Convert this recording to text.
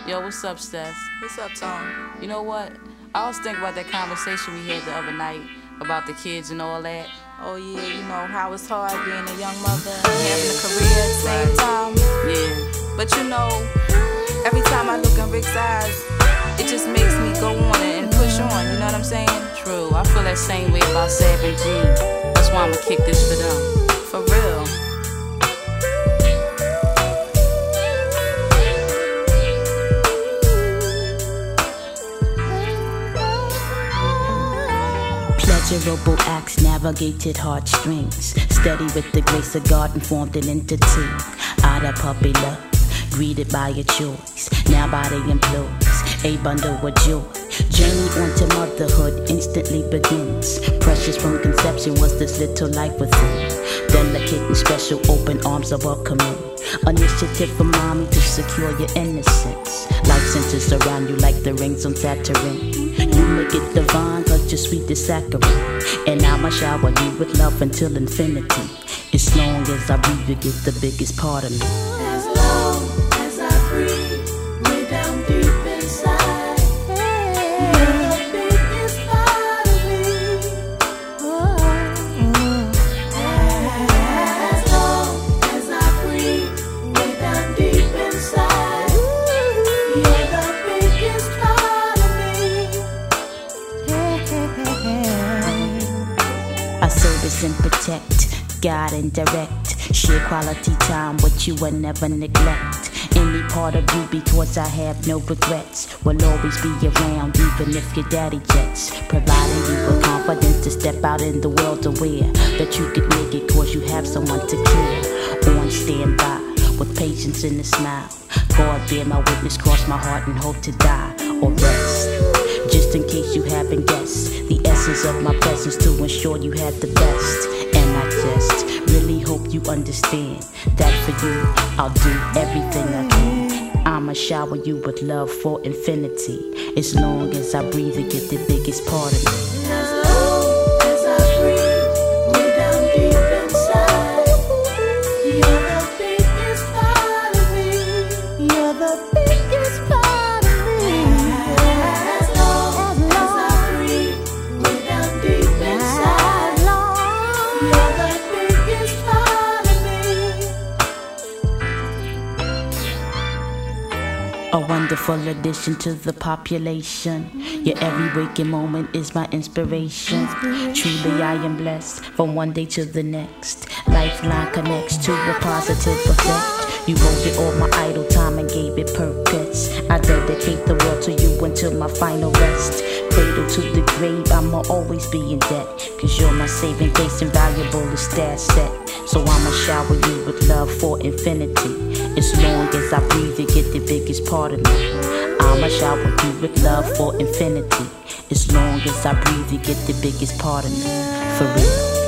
Yo, what's up, Steph? What's up, Tom? You know what? I always think about that conversation we had the other night about the kids and all that. Oh yeah, you know how it's hard being a young mother and having a career at the same time. Yeah. But you know, every time I look in Rick's eyes, it just makes me go on and push on, you know what I'm saying? True, I feel that same way about Sab and Gene. That's why I'ma kick this for them. For real. Pleasurable acts navigated heartstrings. Steady with the grace of God and formed an entity. Out of puppy love, greeted by a choice. Now body employs a bundle of joy. Journey onto motherhood instantly begins. Precious from conception was this little life within. Delicate and special, open arms are welcoming. Initiative for mommy to secure your innocence. Life centers around you like the rings on Saturn. You make it divine, cause you're sweet as saccharine. And I'ma shower you with love until infinity. As long as I breathe, you get the biggest part of me. As long as I breathe, way down deep inside, you're the biggest part of me. As long as I breathe, way down deep inside, you're the biggest part of me. I service and protect, guide and direct. Share quality time with you and never neglect any part of you, because I have no regrets. Will always be around even if your daddy jets. Providing you with confidence to step out in the world, aware that you could make it cause you have someone to care. On standby with patience and a smile. God bear my witness, cross my heart and hope to die or rest. Just in case you haven't guessed, the essence of my presence to ensure you had the best. And I just really hope you understand that for you, I'll do everything I can. I'ma shower you with love for infinity. As long as I breathe, you get the biggest part of me. As long as I breathe, way down deep inside, you're the biggest part of me. You're the biggest part of me. As long as I breathe, way down deep inside, you're the biggest part of me. A wonderful addition to the population. Your every waking moment is my inspiration. Truly I am blessed from one day to the next. Lifeline connects to a positive effect. You molded all my idle time and gave it purpose. I dedicate the world to you until my final rest. Cradle to the grave, I'ma always be in debt. Cause you're my saving grace, invaluable as that set. So I'ma shower you with love for infinity. As long as I breathe, you get the biggest part of me. I'ma shower you with love for infinity. As long as I breathe, you get the biggest part of me. For real.